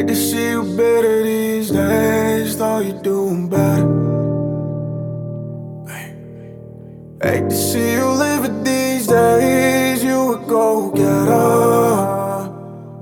to see you better these days, thought you doing better. Hate to see you living these days, you a go-getter.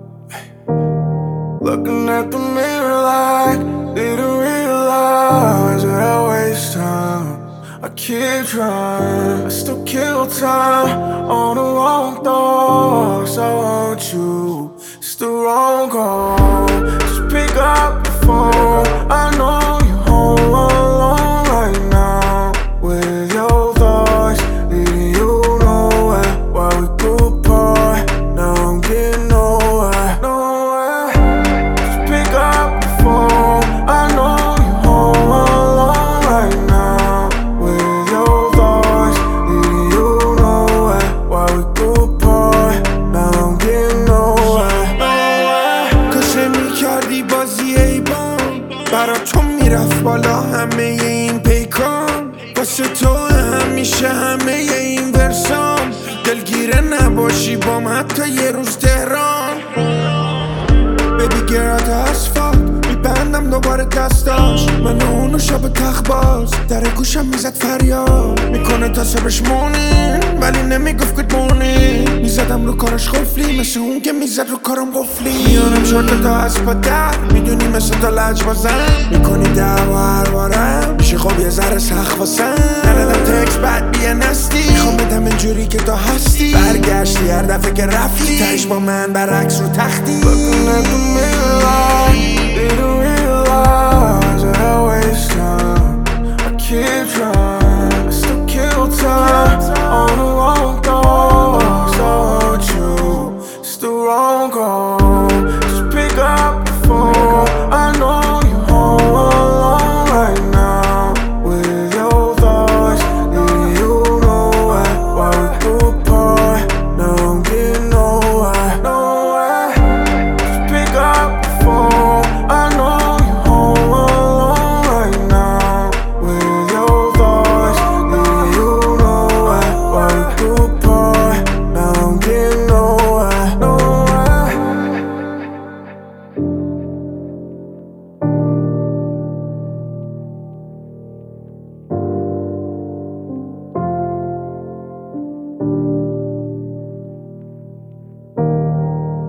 Looking at the mirror like, didn't realize that I waste time. I keep trying, I still kill time on the wrong thoughts. I want you, it's the wrong call. Just pick up the phone, I know you're home alone right now with your thoughts leading you nowhere. While we grew apart, now I'm getting nowhere. Just pick up the phone, I know you're home alone right now with your thoughts leading you nowhere. While we grew apart, now I'm getting nowhere. کاشه میکردی بازی ایبان برا تو میرفت بالا همه این پیکان واسه تو همیشه همه این ورسام دلگیره نباشی بام حتی یه روز تهران Baby girl تو اسفالت میبندم دوباره دستاش من و اونو شب تخت باز در گوشم میزد فریاد میکنه تا صبحش مونین ولی نمیگفت گود مورنینگ میزدم رو کارش خفلی مثل اون که میزد رو کارم قفلی میانم شورت تا از پا در میدونی مثل تا لج بازم میکنی دعوا هر بارم میشه خب یه ذره سخت واسم ندادم تکس بعد بیه نستی میخوام بدم اینجوری که تو هستی برگشتی هر دفعه که رفتی تهش با من برعکس رو تختی Looking at the mirror like